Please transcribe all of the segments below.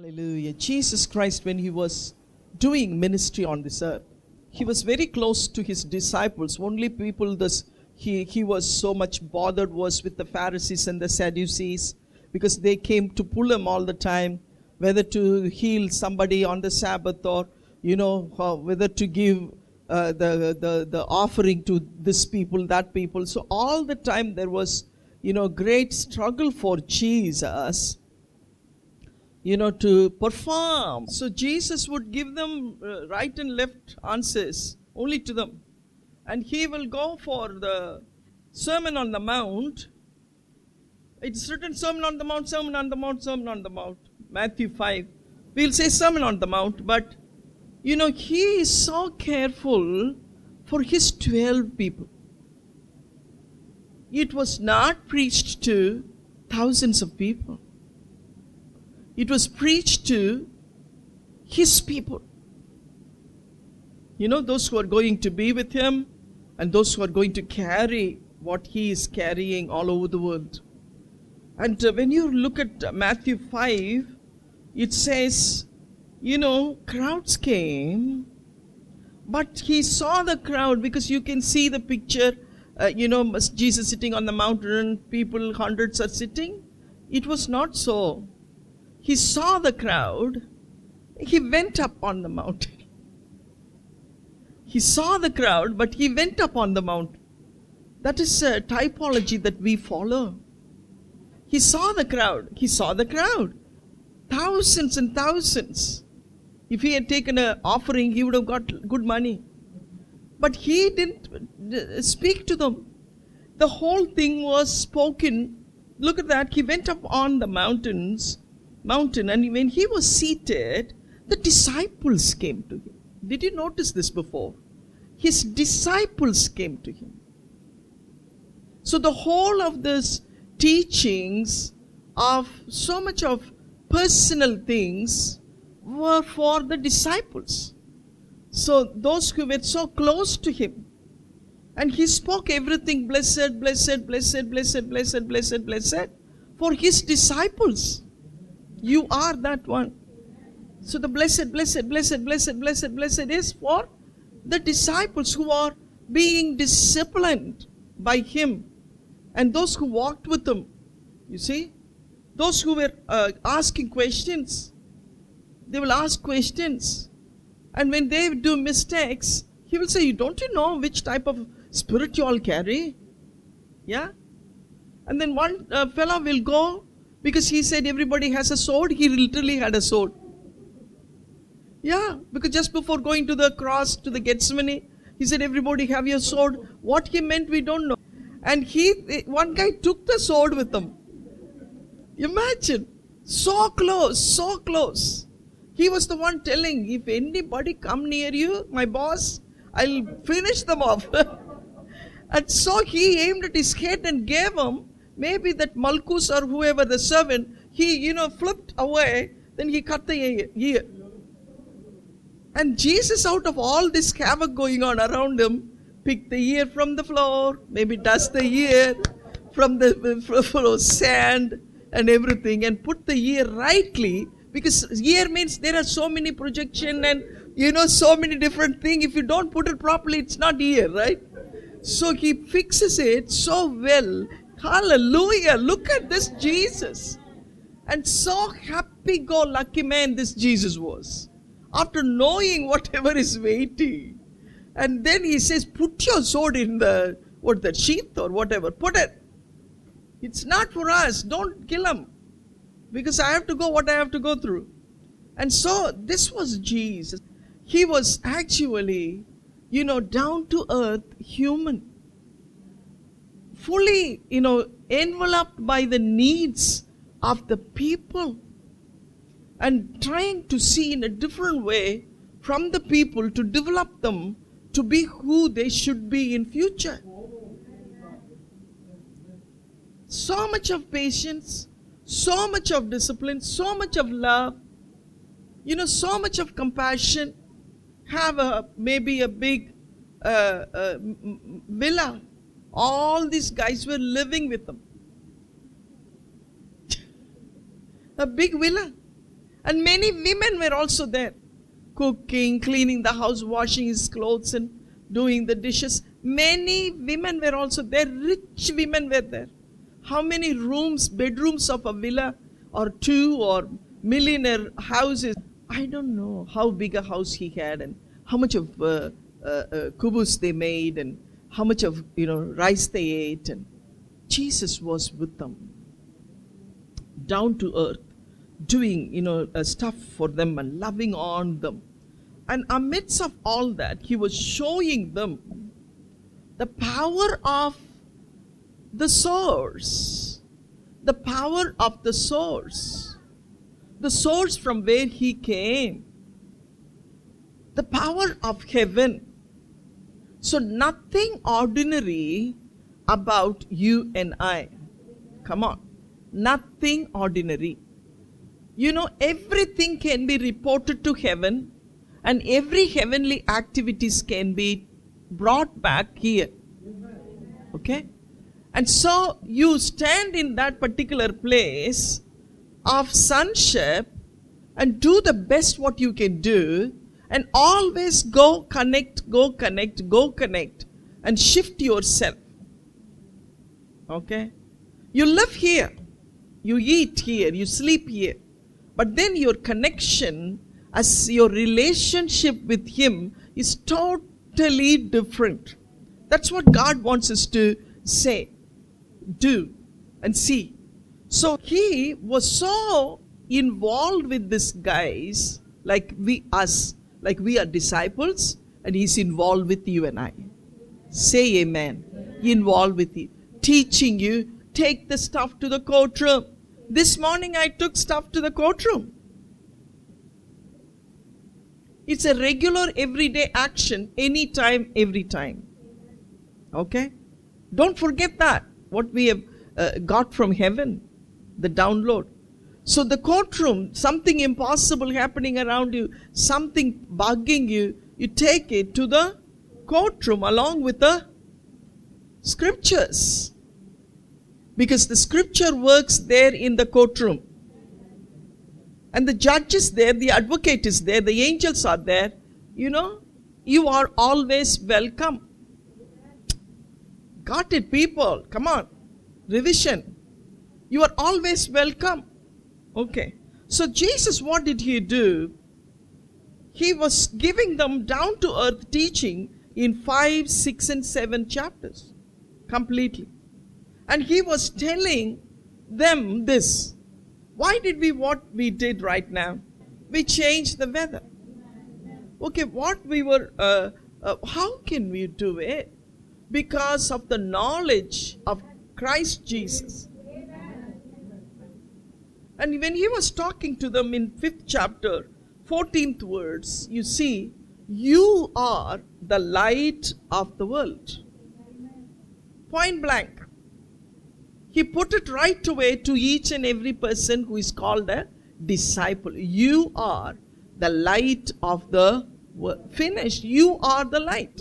Hallelujah. Jesus Christ, when he was doing ministry on this earth, he was very close to his disciples. Only people he was so much bothered was with the Pharisees and the Sadducees, because they came to pull him all the time, whether to heal somebody on the Sabbath or whether to give the offering to this people, that people. So all the time there was great struggle for Jesus to perform. So Jesus would give them right and left answers only to them. And he will go for the Sermon on the Mount. It's written Sermon on the Mount, Sermon on the Mount, Sermon on the Mount. Matthew 5. We'll say Sermon on the Mount, but he is so careful for his 12 people. It was not preached to thousands of people. It was preached to his people. Those who are going to be with him and those who are going to carry what he is carrying all over the world. And when you look at Matthew 5, it says, crowds came, but he saw the crowd, because you can see the picture, Jesus sitting on the mountain, people, hundreds are sitting. It was not so. He saw the crowd. He went up on the mountain. He saw the crowd, but he went up on the mountain. That is a typology that we follow. He saw the crowd. He saw the crowd. Thousands and thousands. If he had taken an offering, he would have got good money. But he didn't speak to them. The whole thing was spoken. Look at that. He went up on the mountain, and when he was seated, the disciples came to him. Did you notice this before? His disciples came to him. So the whole of this teachings of so much of personal things were for the disciples. So those who were so close to him. And he spoke everything blessed, blessed, blessed, blessed, blessed, blessed, blessed for his disciples. You are that one. So the blessed, blessed, blessed, blessed, blessed, blessed is for the disciples who are being disciplined by him. And those who walked with him. You see? Those who were asking questions. They will ask questions. And when they do mistakes, he will say, don't you know which type of spirit you all carry? Yeah? And then one fellow will go, because he said everybody has a sword. He literally had a sword. Yeah, because just before going to the cross, to the Gethsemane, he said everybody have your sword. What he meant, we don't know. And one guy took the sword with him. Imagine. So close, so close. He was the one telling, if anybody come near you, my boss, I'll finish them off. And so he aimed at his head and gave him, maybe that Malchus or whoever, the servant, he, flipped away, then he cut the ear. And Jesus, out of all this havoc going on around him, picked the ear from the floor, maybe dust the ear from the sand and everything, and put the ear rightly, because ear means there are so many projection and, so many different things. If you don't put it properly, it's not ear, right? So he fixes it so well. Hallelujah. Look at this Jesus. And so happy-go-lucky man this Jesus was. After knowing whatever is waiting. And then he says, put your sword in the sheath or whatever. Put it. It's not for us. Don't kill him. Because I have to go what I have to go through. And so this was Jesus. He was actually, down to earth human. Fully, enveloped by the needs of the people. And trying to see in a different way from the people to develop them to be who they should be in future. So much of patience, so much of discipline, so much of love, so much of compassion. Have maybe a big villa. All these guys were living with them. A big villa. And many women were also there, cooking, cleaning the house, washing his clothes and doing the dishes. Many women were also there. Rich women were there. How many rooms, bedrooms of a villa or two or millionaire houses? I don't know how big a house he had and how much of kubus they made and how much of rice they ate. And Jesus was with them, down to earth, doing stuff for them and loving on them. And amidst of all that, he was showing them the power of the source. The power of the source. The source from where he came. The power of heaven. So nothing ordinary about you and I. Come on. Nothing ordinary. Everything can be reported to heaven, and every heavenly activities can be brought back here. Okay? And so you stand in that particular place of sonship and do the best what you can do, and always go connect, and shift yourself. Okay? You live here, you eat here, you sleep here, but then your connection, as your relationship with him, is totally different. That's what God wants us to say, do, and see. So he was so involved with these guys, like we are disciples, and he's involved with you and I. Say amen. Involved with you, teaching you, take the stuff to the courtroom. This morning I took stuff to the courtroom. It's a regular everyday action, anytime, every time. Okay? Don't forget that, what we have got from heaven, the download. So the courtroom, something impossible happening around you, something bugging you, you take it to the courtroom along with the scriptures. Because the scripture works there in the courtroom. And the judge is there, the advocate is there, the angels are there. You are always welcome. Got it, people? Come on. Revision. You are always welcome. Okay. So Jesus, what did he do? He was giving them down to earth teaching in 5, 6 and 7 chapters. Completely. And he was telling them this. Why did we what we did right now? We changed the weather. Okay, how can we do it? Because of the knowledge of Christ Jesus. And when he was talking to them in 5th chapter, 14th words, you see, you are the light of the world. Point blank. He put it right away to each and every person who is called a disciple. You are the light of the world. Finished. You are the light.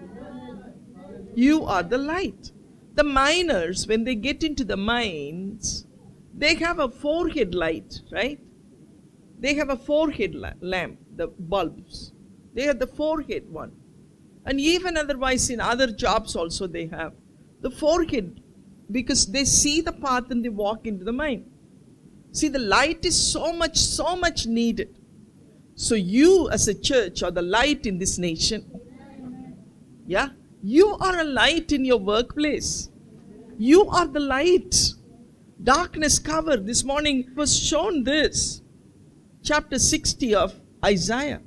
You are the light. The miners, when they get into the mines, they have a forehead light, right? They have a forehead lamp, the bulbs. They have the forehead one. And even otherwise in other jobs also they have the forehead, because they see the path and they walk into the mine. See, the light is so much needed. So you as a church are the light in this nation. Yeah? You are a light in your workplace. You are the light. Darkness covered. This morning was shown this. Chapter 60 of Isaiah.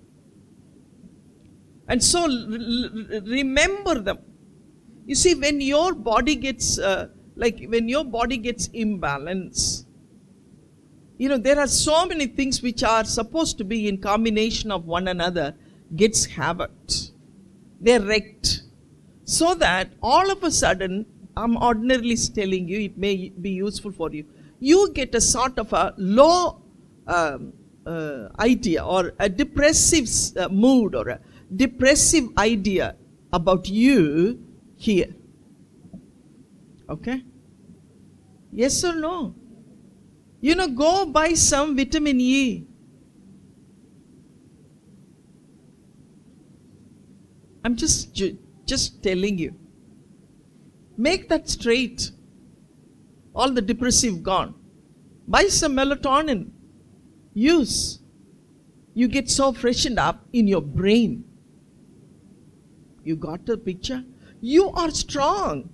And so remember them. You see, when your body gets, when your body gets imbalanced, there are so many things which are supposed to be in combination of one another gets havocked. They're wrecked. So that all of a sudden, I'm ordinarily telling you, it may be useful for you. You get a sort of a low idea or a depressive mood or a depressive idea about you here. Okay? Yes or no? Go buy some vitamin E. I'm just telling you. Make that straight. All the depressive gone. Buy some melatonin. Use. You get so freshened up in your brain. You got the picture? You are strong.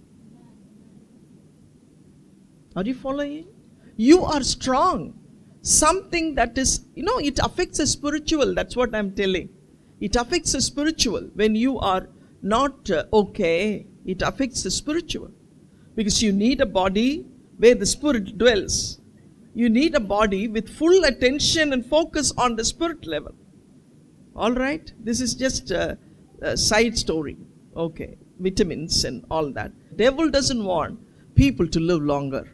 Are you following? You are strong. Something that is, it affects the spiritual. That's what I'm telling. It affects the spiritual. When you are not okay, it affects the spiritual. Because you need a body where the spirit dwells. You need a body with full attention and focus on the spirit level. All right? This is just a side story. Okay. Vitamins and all that. Devil doesn't want people to live longer.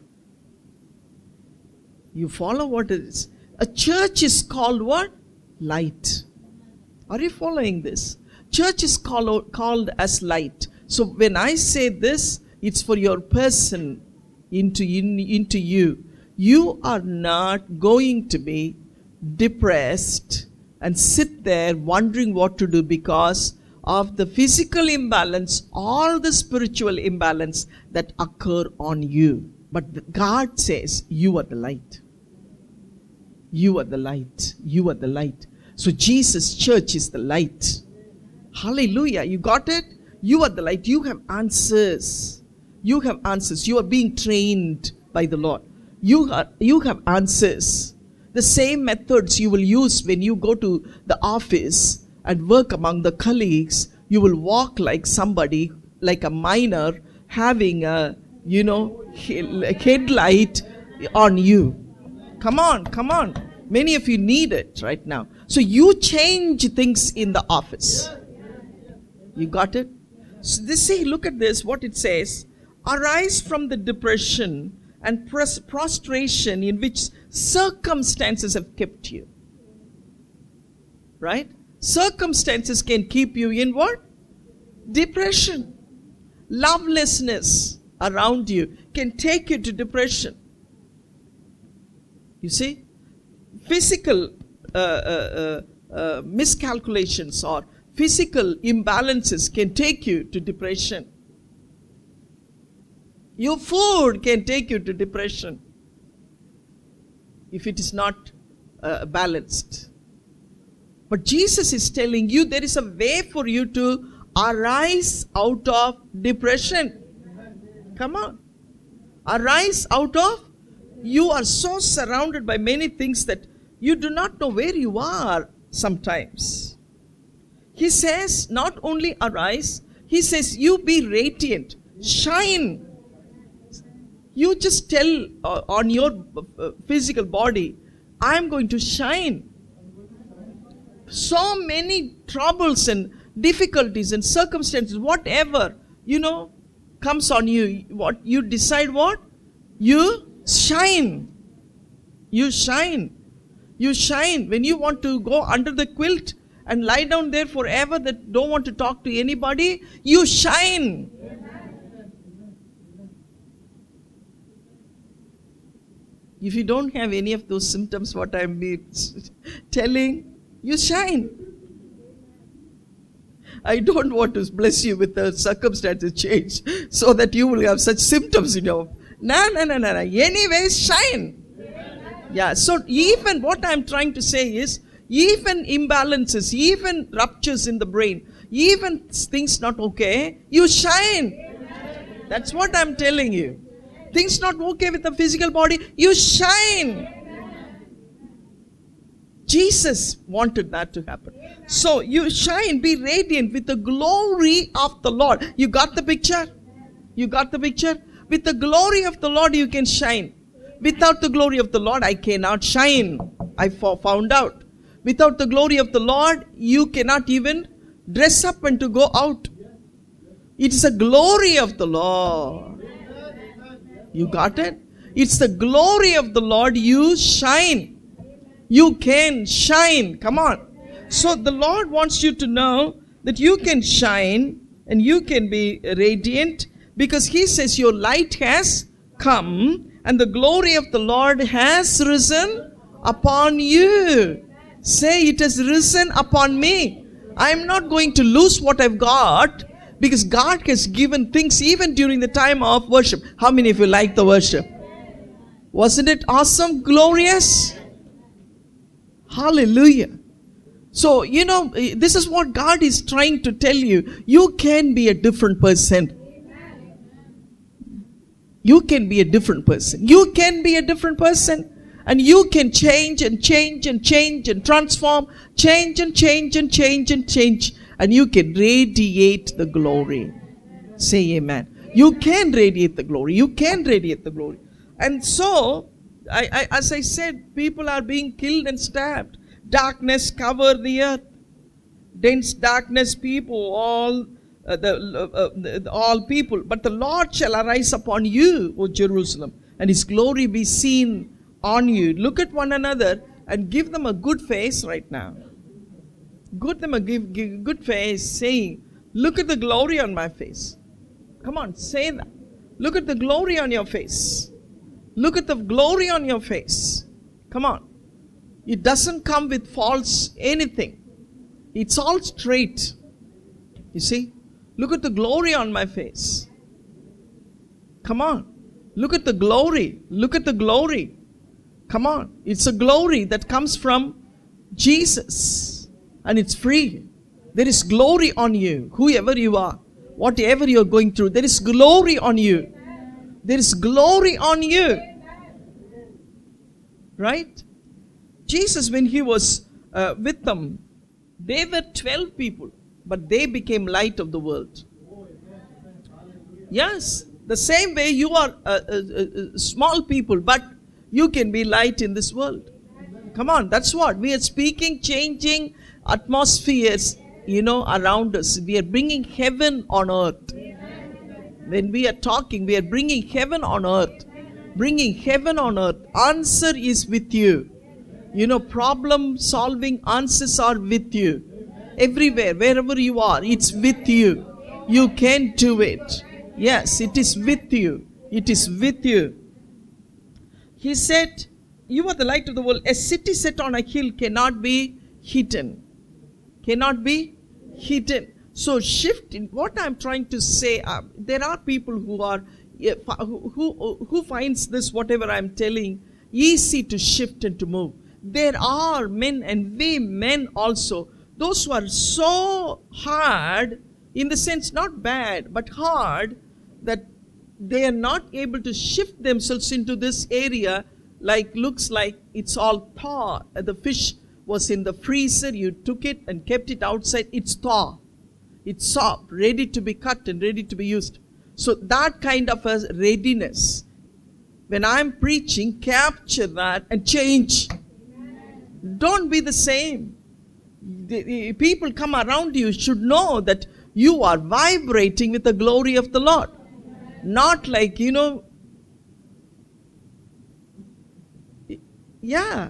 You follow what it is. A church is called what? Light. Are you following this? Church is called as light. So when I say this, it's for your person into you. You are not going to be depressed and sit there wondering what to do because of the physical imbalance or the spiritual imbalance that occur on you. But God says, you are the light. You are the light. You are the light. So Jesus' church is the light. Hallelujah. You got it? You are the light. You have answers. You have answers. You are being trained by the Lord. You have answers. The same methods you will use when you go to the office and work among the colleagues. You will walk like somebody, like a miner, having a headlight on you. Come on. Many of you need it right now. So you change things in the office. You got it? So look at this, what it says. Arise from the depression and prostration in which circumstances have kept you. Right? Circumstances can keep you in what? Depression. Lovelessness around you can take you to depression. You see? Physical miscalculations or physical imbalances can take you to depression. Your food can take you to depression if it is not balanced. But Jesus is telling you there is a way for you to arise out of depression. Come on. Arise out of. You are so surrounded by many things that you do not know where you are sometimes. He says not only arise, he says you be radiant, shine. You just tell on your physical body, I am going to shine. So many troubles and difficulties and circumstances, whatever, comes on you. What you decide what? You shine. You shine. You shine. When you want to go under the quilt and lie down there forever, that don't want to talk to anybody, you shine. If you don't have any of those symptoms, what I'm telling, you shine. I don't want to bless you with the circumstances change so that you will have such symptoms in your. No. Anyways, shine. Yeah, so even what I'm trying to say is, even imbalances, even ruptures in the brain, even things not okay, you shine. That's what I'm telling you. Things not okay with the physical body, you shine. Jesus wanted that to happen. So you shine, be radiant with the glory of the Lord. You got the picture? You got the picture? With the glory of the Lord you can shine. Without the glory of the Lord I cannot shine. I found out. Without the glory of the Lord you cannot even dress up and to go out. It is the glory of the Lord. You got it? It's the glory of the Lord. You shine. You can shine. Come on. So the Lord wants you to know that you can shine and you can be radiant, because He says your light has come and the glory of the Lord has risen upon you. Say, it has risen upon me. I'm not going to lose what I've got, because God has given things even during the time of worship. How many of you like the worship? Wasn't it awesome? Glorious? Hallelujah. So, this is what God is trying to tell you. You can be a different person. You can be a different person. You can be a different person. And you can change and change and change and transform. Change and change and change and change. And you can radiate the glory. Say amen. You can radiate the glory. You can radiate the glory. And so, as I said, people are being killed and stabbed. Darkness cover the earth. Dense darkness, people, all people. But the Lord shall arise upon you, O Jerusalem, and His glory be seen on you. Look at one another and give them a good face right now. Give them a good face, saying, look at the glory on my face. Come on, say that. Look at the glory on your face. Look at the glory on your face. Come on. It doesn't come with false anything. It's all straight. You see? Look at the glory on my face. Come on. Look at the glory. Look at the glory. Come on. It's a glory that comes from Jesus. And it's free. There is glory on you. Whoever you are. Whatever you're going through. There is glory on you. There is glory on you. Right? Jesus, when He was with them, they were 12 people. But they became light of the world. Yes. The same way you are small people. But you can be light in this world. Come on. That's what. We are speaking, changing atmospheres, around us. We are bringing heaven on earth. When we are talking, we are bringing heaven on earth. Bringing heaven on earth. Answer is with you. Problem solving answers are with you. Everywhere, wherever you are, it's with you. You can do it. Yes, it is with you. It is with you. He said, you are the light of the world. A city set on a hill cannot be hidden. Cannot be hidden. So shift in what I'm trying to say. There are people who are who finds this, whatever I'm telling, easy to shift and to move. There are men and women also. Those who are so hard, in the sense not bad, but hard, that they are not able to shift themselves into this area, looks like it's all thaw. The fish was in the freezer, you took it and kept it outside, it's thaw. It's soft, ready to be cut and ready to be used. So that kind of a readiness, when I'm preaching, capture that and change. Don't be the same. The people come around you should know that you are vibrating with the glory of the Lord. Not like, yeah.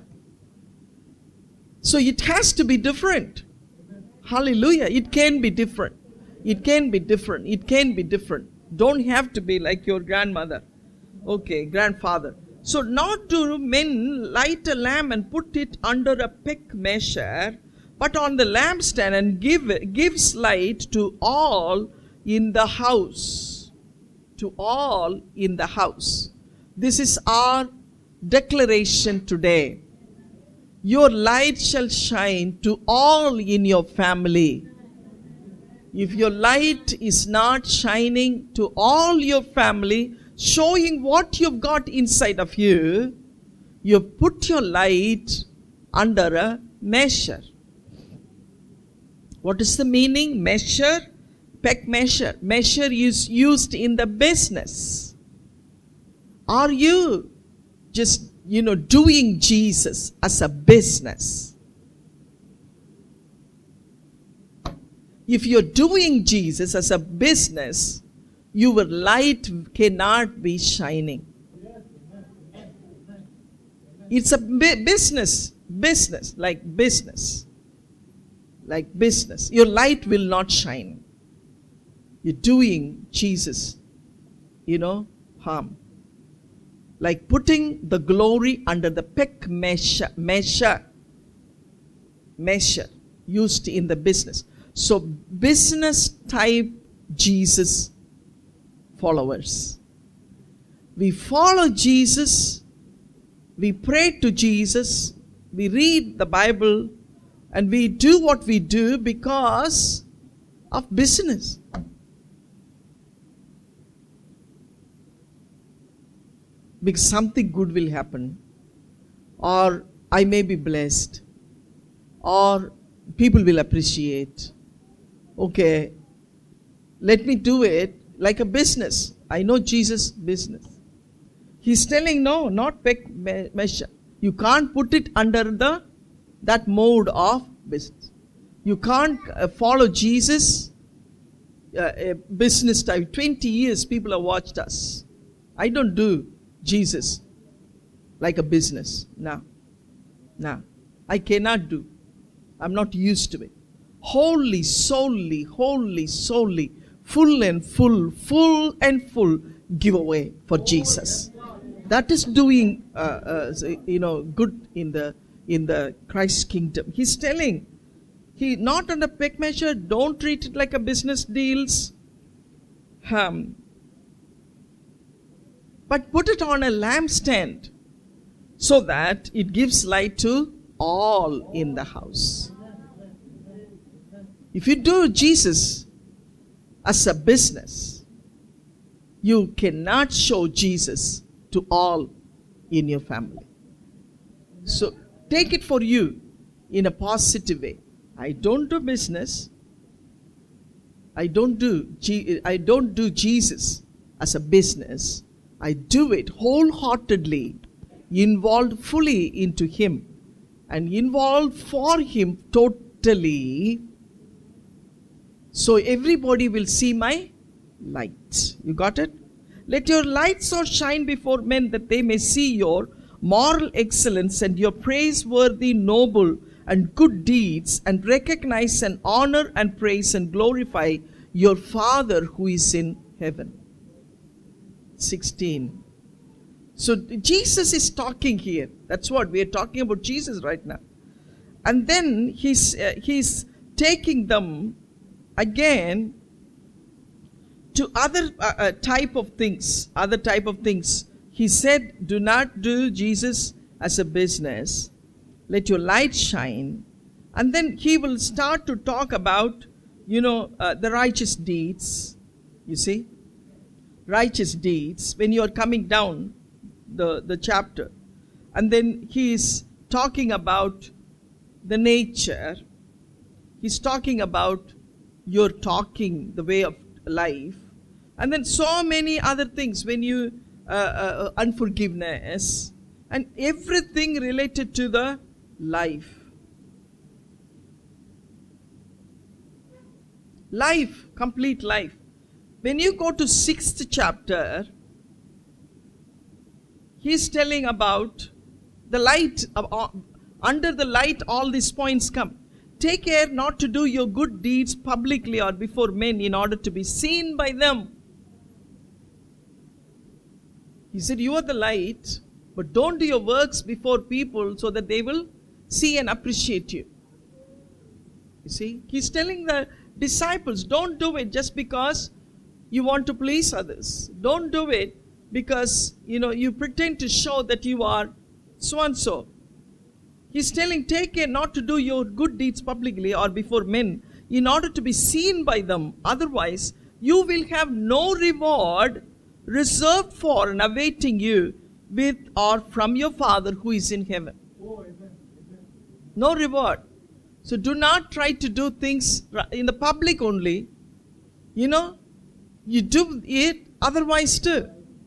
So it has to be different. Hallelujah. It can be different. It can be different. It can be different. Don't have to be like your grandmother. Okay, grandfather. So not do men light a lamp and put it under a peck measure, but on the lampstand, and gives light to all in the house. To all in the house. This is our declaration today. Your light shall shine to all in your family. If your light is not shining to all your family, showing what you've got inside of you, you've put your light under a measure. What is the meaning? Measure, peck measure. Measure is used in the business. Are you just, doing Jesus as a business? If you're doing Jesus as a business, your light cannot be shining. It's a business, like business. Your light will not shine. You're doing Jesus, harm. Like putting the glory under the peck measure used in the business. So business type Jesus followers. We follow Jesus, we pray to Jesus, we read the Bible, and we do what we do because of business. Because something good will happen, or I may be blessed, or people will appreciate. Okay, let me do it like a business. I know Jesus' business. He's telling, no, not pec measure. You can't put it under that mode of business. You can't follow Jesus a business type. 20 years people have watched us. I don't do Jesus like a business. No. I cannot do. I'm not used to it. Wholly, solely, full and full giveaway for Jesus. That is doing, good in the Christ kingdom. He's telling, he not under peg measure. Don't treat it like a business deals. But put it on a lampstand so that it gives light to all in the house. If you do Jesus as a business, you cannot show Jesus to all in your family. So take it for you in a positive way. I don't do business. I don't do Jesus as a business. I do it wholeheartedly, involved fully into Him, and involved for Him totally. So everybody will see my light. You got it? Let your light so shine before men that they may see your moral excellence and your praiseworthy, noble, and good deeds, and recognize and honor and praise and glorify your Father who is in heaven. 16. So Jesus is talking here. That's what we are talking about, Jesus right now. And then he's taking them again to other type of things. He said, do not do Jesus as a business. Let your light shine. And then he will start to talk about, the righteous deeds. You see? Righteous deeds. When you are coming down the chapter. And then he is talking about the nature. He's talking about your talking, the way of life. And then so many other things. When you, unforgiveness. And everything related to the life. Life, complete life. When you go to 6th chapter, he's telling about the light. Under the light, all these points come. Take care not to do your good deeds publicly or before men in order to be seen by them. He said, you are the light, but don't do your works before people so that they will see and appreciate you. You see, he's telling the disciples, don't do it just because you want to please others. Don't do it because, you pretend to show that you are so-and-so. He's telling, take care not to do your good deeds publicly or before men in order to be seen by them. Otherwise, you will have no reward reserved for and awaiting you with or from your Father who is in heaven. No reward. So do not try to do things in the public only. You do it otherwise too.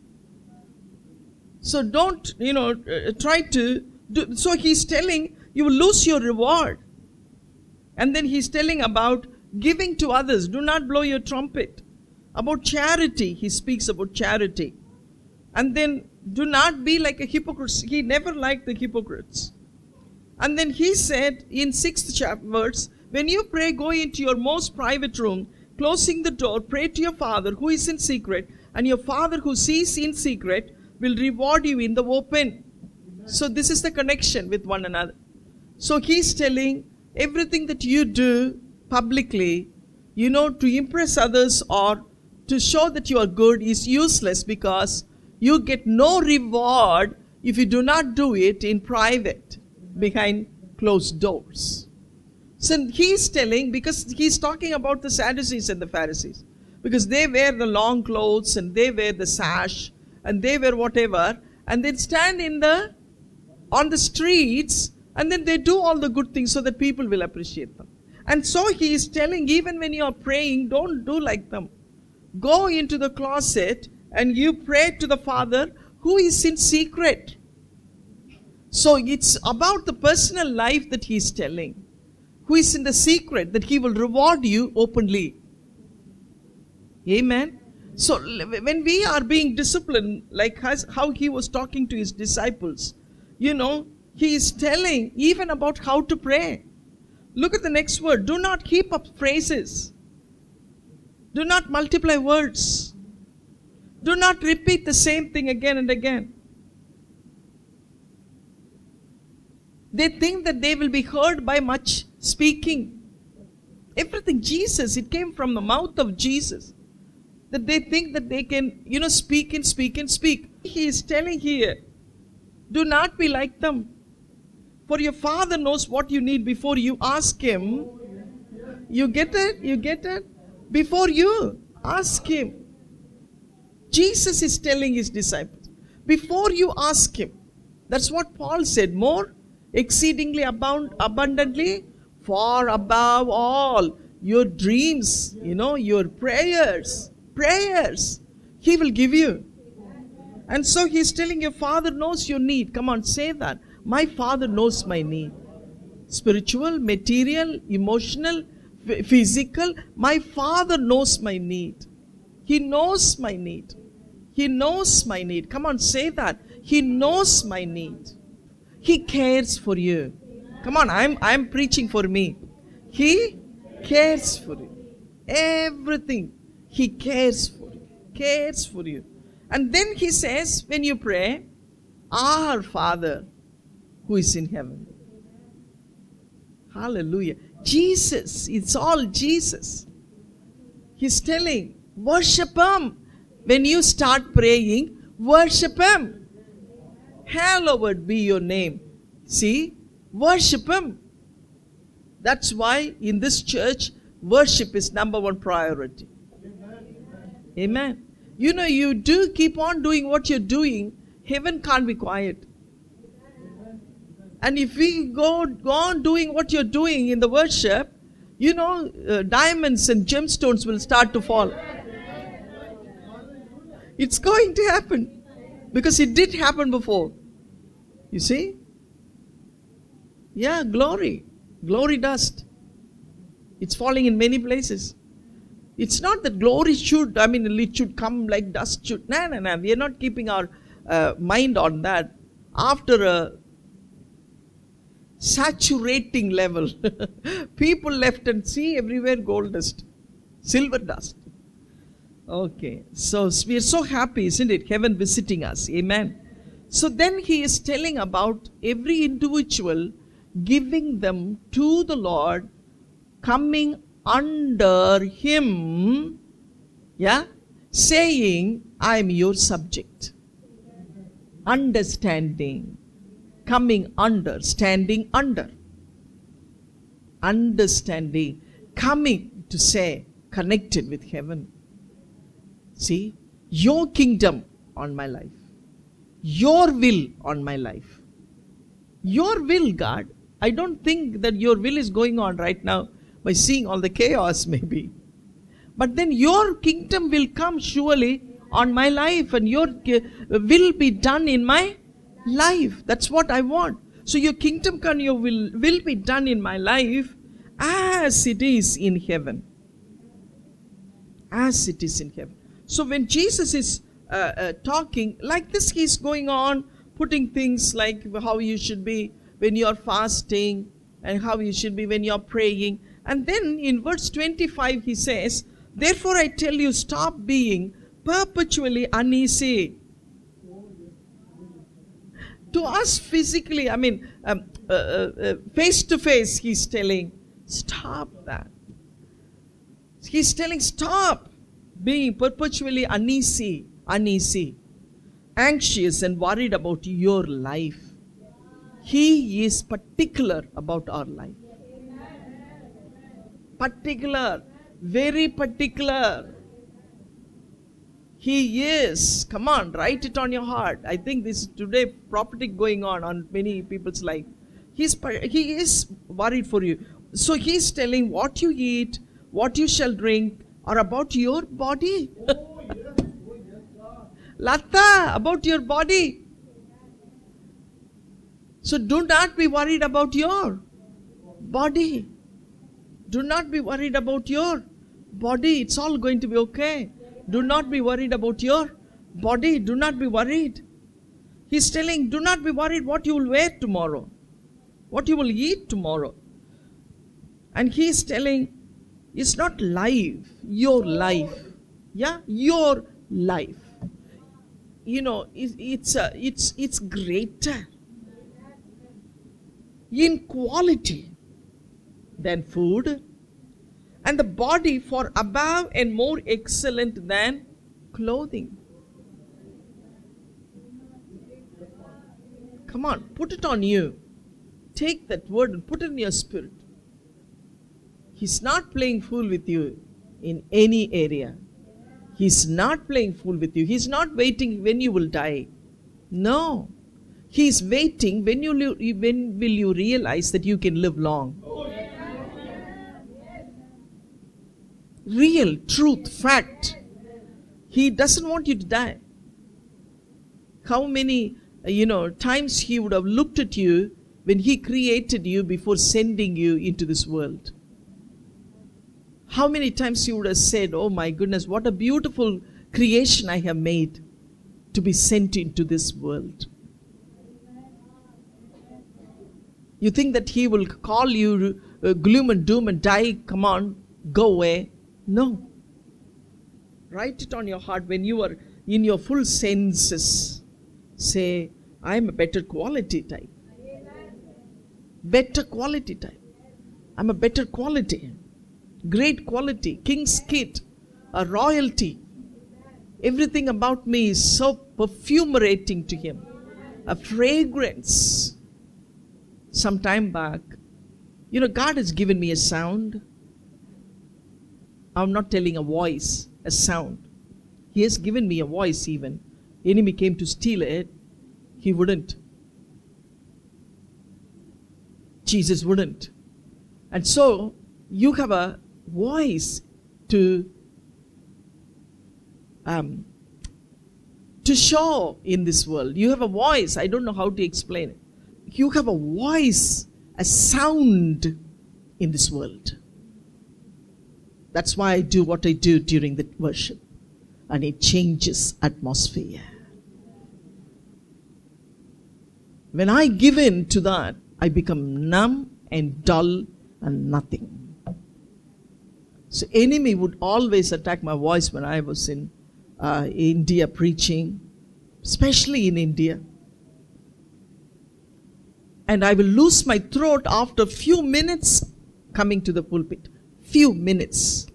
So don't, try to do. So he's telling you will lose your reward. And then he's telling about giving to others. Do not blow your trumpet. About charity, he speaks about charity. And then do not be like a hypocrite. He never liked the hypocrites. And then he said in 6th verse, when you pray, go into your most private room, closing the door, pray to your Father who is in secret, and your Father who sees in secret will reward you in the open. So this is the connection with one another. So he's telling everything that you do publicly, to impress others or to show that you are good is useless, because you get no reward if you do not do it in private, behind closed doors. So he's telling, because he's talking about the Sadducees and the Pharisees, because they wear the long clothes and they wear the sash and they wear whatever, and then stand on the streets, and then they do all the good things so that people will appreciate them. And so he is telling, even when you are praying, don't do like them. Go into the closet and you pray to the Father who is in secret. So it's about the personal life that he is telling. Who is in the secret, that he will reward you openly. Amen. So when we are being disciplined, like how he was talking to his disciples, he is telling even about how to pray. Look at the next word. Do not heap up phrases. Do not multiply words. Do not repeat the same thing again and again. They think that they will be heard by much speaking. Everything Jesus, it came from the mouth of Jesus. That they think that they can, speak and speak and speak. He is telling here, do not be like them. For your Father knows what you need before you ask Him. You get it? You get it? Before you ask Him. Jesus is telling His disciples, before you ask Him. That's what Paul said. More exceedingly abundantly, far above all your dreams, your prayers, He will give you. And so He's telling your Father knows your need. Come on, say that. My Father knows my need. Spiritual, material, emotional, physical. My Father knows my need. He knows my need. He knows my need. Come on, say that. He knows my need. He cares for you. Come on, I'm preaching for me. He cares for you. Everything. He cares for you. Cares for you. And then He says, when you pray, our Father who is in heaven. Hallelujah. Jesus. It's all Jesus. He's telling, worship Him. When you start praying, worship Him. Hallowed be your name. See, worship Him. That's why in this church, worship is number one priority. Amen. You do keep on doing what you're doing, heaven can't be quiet. And if we go on doing what you're doing in the worship, diamonds and gemstones will start to fall. It's going to happen. Because it did happen before. You see? Yeah, glory. Glory dust. It's falling in many places. It's not that glory it should come like dust should. No. We are not keeping our mind on that. After a saturating level, people left and see everywhere gold dust, silver dust. Okay, so we are so happy, isn't it? Heaven visiting us. Amen. So then He is telling about every individual giving them to the Lord, coming under Him, saying, I am your subject. Understanding. Coming under, standing under. Understanding. Coming to say, connected with heaven. See, your kingdom on my life. Your will on my life. Your will, God. I don't think that your will is going on right now by seeing all the chaos maybe. But then your kingdom will come surely on my life, and your will be done in my life. That's what I want. So your kingdom come, your will be done in my life as it is in heaven. As it is in heaven. So when Jesus is talking like this, He's going on putting things like how you should be when you are fasting and how you should be when you are praying. And then in verse 25 He says, therefore I tell you, stop being perpetually uneasy. To us physically, face to face, He's telling, stop that. He's telling, stop being perpetually uneasy, anxious and worried about your life. He is particular about our life. Particular, very particular. He is. Come on, write it on your heart. I think this is today prophetic going on many people's life. He is worried for you. So he's telling what you eat, what you shall drink, are about your body. Lata, about your body. So do not be worried about your body. Do not be worried about your body. It's all going to be okay. Do not be worried about your body. Do not be worried. He's telling, do not be worried what you will wear tomorrow, what you will eat tomorrow. And he's telling, it's not life, your life. Yeah, your life. You know, it's greater in quality than food, and the body for above and more excellent than clothing. Come on, put it on you. Take that word and put it in your spirit. He's not playing fool with you in any area. He's not playing fool with you. He's not waiting when you will die. No. He's waiting when will you realize that you can live long. Real, truth, fact. He doesn't want you to die. How many, times he would have looked at you when he created you before sending you into this world. How many times he would have said, oh my goodness, what a beautiful creation I have made to be sent into this world. You think that he will call you gloom and doom and die, come on, go away. No. Write it on your heart when you are in your full senses. Say, I am a better quality type. Better quality type. I'm a better quality. Great quality. King's kid. A royalty. Everything about me is so perfumerating to him. A fragrance. Some time back, God has given me a sound. I'm not telling a voice, a sound. He has given me a voice even. Enemy came to steal it. He wouldn't. Jesus wouldn't. And so, you have a voice to show in this world. You have a voice. I don't know how to explain it. You have a voice, a sound in this world. That's why I do what I do during the worship. And it changes atmosphere. When I give in to that, I become numb and dull and nothing. So enemy would always attack my voice when I was in India preaching, especially in India. And I will lose my throat after few minutes coming to the pulpit. Few minutes.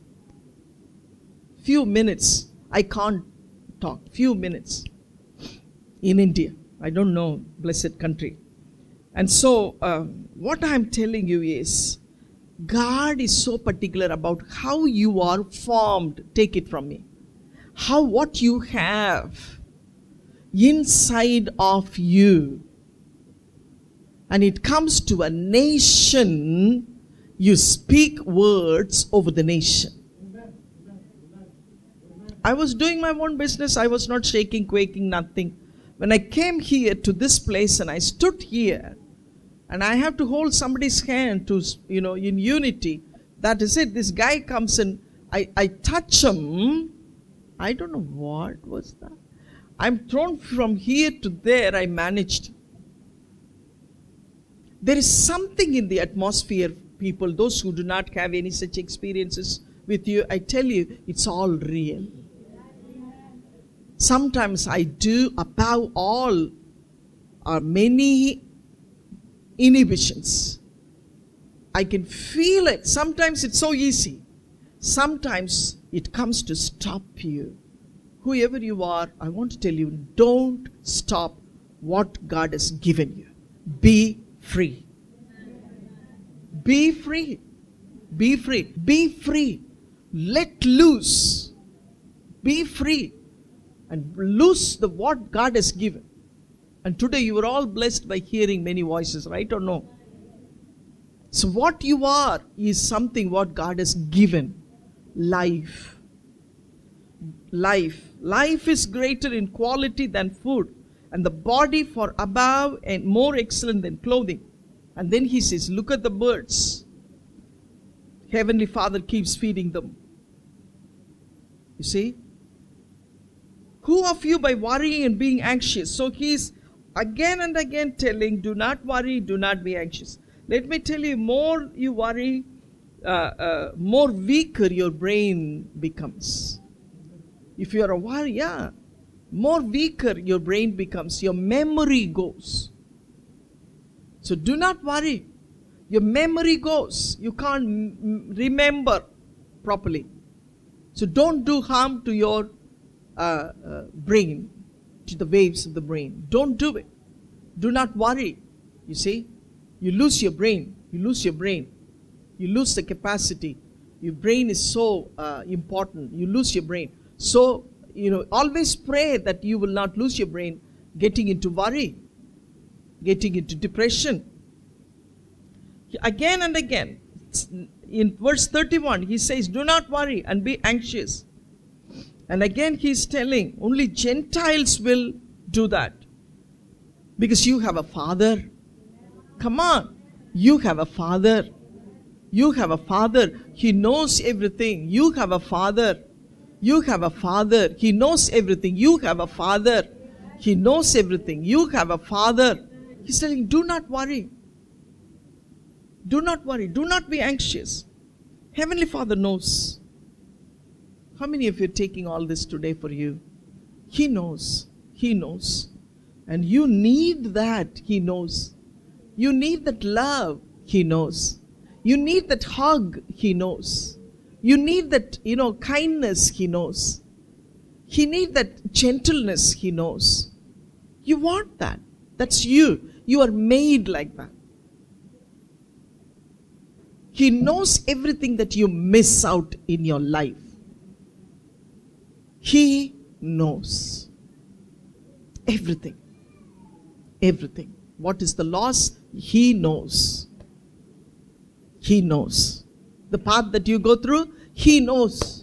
I can't talk. Few minutes. In India. I don't know, blessed country. And so, what I'm telling you is, God is so particular about how you are formed. Take it from me. What you have inside of you. And it comes to a nation, you speak words over the nation. I was doing my own business. I was not shaking, quaking, nothing. When I came here to this place and I stood here, and I have to hold somebody's hand to, in unity. That is it. This guy comes and I touch him. I don't know what was that. I'm thrown from here to there. I managed. There is something in the atmosphere, people, those who do not have any such experiences with you, I tell you, it's all real. Sometimes I do, above all, are many inhibitions. I can feel it. Sometimes it's so easy. sometimes it comes to stop you. Whoever you are, I want to tell you, don't stop what God has given you. Be free. Be free. Be free. Be free. Let loose. Be free. And loose the what God has given. And today you are all blessed by hearing many voices, right or no? So what you are is something what God has given. Life. Life. Life is greater in quality than food, and the body for above and more excellent than clothing. And then he says, look at the birds. Heavenly Father keeps feeding them. You see? Who of you by worrying and being anxious? So he's again and again telling, do not worry, do not be anxious. Let me tell you, more you worry, more weaker your brain becomes. If you are a worrier, more weaker your brain becomes. Your memory goes. So do not worry. Your memory goes. You can't remember properly. So don't do harm to your brain, to the waves of the brain. Don't do it. Do not worry. You see, you lose your brain. You lose your brain. You lose the capacity. Your brain is so important. You lose your brain. So, always pray that you will not lose your brain getting into worry, getting into depression. Again and again, in verse 31, he says, do not worry and be anxious. And again, he's telling, only Gentiles will do that. Because you have a Father. Come on. You have a Father. You have a Father. He knows everything. You have a Father. You have a Father. He knows everything. You have a Father. He knows everything. You have a Father. He's telling, do not worry. Do not worry. Do not be anxious. Heavenly Father knows. How many of you are taking all this today for you? He knows. He knows. And you need that. He knows. You need that love. He knows. You need that hug. He knows. You need that, kindness. He knows. He needs that gentleness. He knows. You want that. That's you. You are made like that. He knows everything that you miss out in your life. He knows. Everything. Everything. What is the loss? He knows. He knows. The path that you go through, He knows.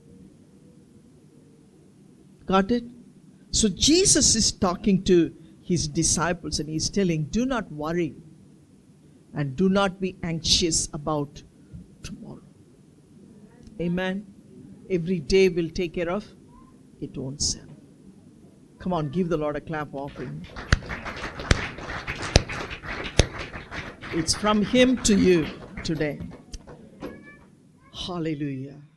Got it? So Jesus is talking to His disciples and He's telling, do not worry and do not be anxious about tomorrow. Amen. Every day will take care of its own self. Come on, give the Lord a clap offering. It's from Him to you today. Hallelujah.